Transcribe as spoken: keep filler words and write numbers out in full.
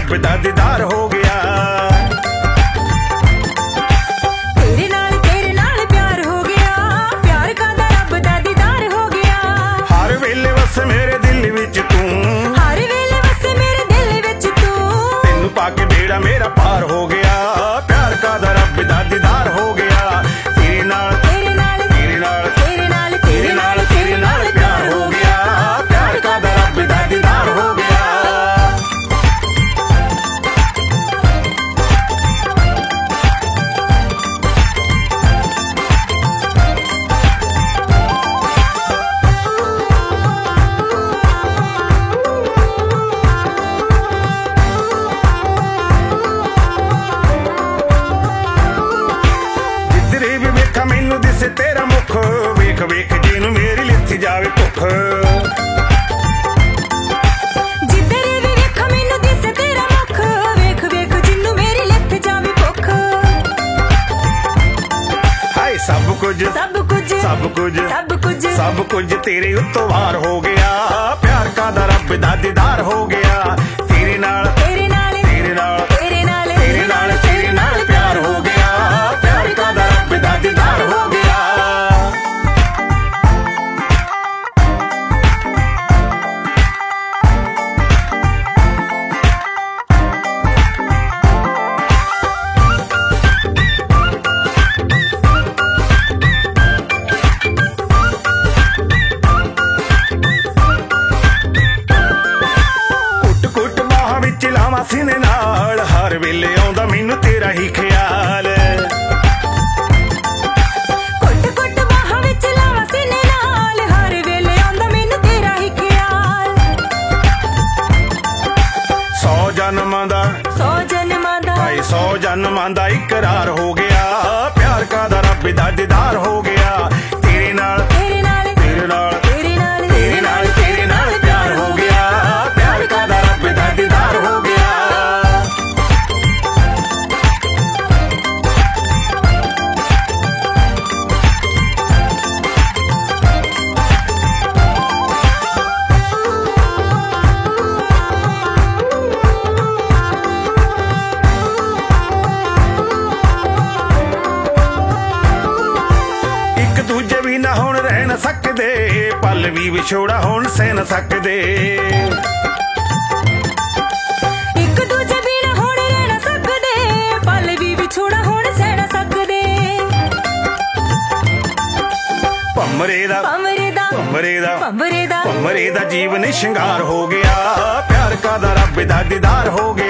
रब दा दीदार हो गया। तेरे नाल तेरे नाल प्यार हो गया, प्यार का दा रब दा दीदार हो गया। हर वेले वस मेरे दिल विच तू, हर वेले वस मेरे दिल विच तू, तेनू पाके बेड़ा मेरा पार हो गया। प्यार का दा रब दा दीदार हो गया। तेरे नाल तेरे नाल तेरे नाल तेरे नाल तेरे नाल तेरे नाल प्यार हो गया। प्यार का दा रब दा दीदार हो गया। मैनू दिसे तेरा मुख, वेख वेख जिनू मेरी लिथी जावे भुख। जिधर भी वेख मैनू दिसे तेरा मुख, वेख वेख जिनू मेरी लिथ जावे भुख। हाय सब कुछ सब कुछ सब कुछ सब कुछ सब कुछ तेरे उत्तों वार हो गया। प्यार का दा रब दा दीदार हो गया। तेरे नाल तेरे नाल तेरे नाल तेरे नाल तेरे नाल तेरे नाल प्यार हो गया। प्यार का दा रब दा दीदार हो गया। लावा सीने नाल हर वेले आउंदा मैनू तेरा ही ख्याल। कुट कुट बाहां विच लावा सीने नाल, हर वेले आउंदा मैनू तेरा ही ख्याल। सौ जन्मां दा सौ जन्मां दा भाई सौ जन्मां दा इकरार हो गया। प्यार का दा रब दा दीदार हो गया। तेरे नाल तेरे नाल तेरे नाल तेरे नाल तेरे नाल तेरे नाल प्यार हो गया। प्यार का दा रब दा दीदार हो गया। दूजे भी ना हुण रह न सकदे, पल भी विछोड़ा हुण सह न सकदे। एक दूजे भी ना हुण रह न सकदे, पल भी विछोड़ा हुण सह न सकदे। भमरे दा भमरे दा भमरे दा भमरे दा भमरे दा जीवन श्रृंगार हो गया। प्यार का दा रब दा दीदार हो गया।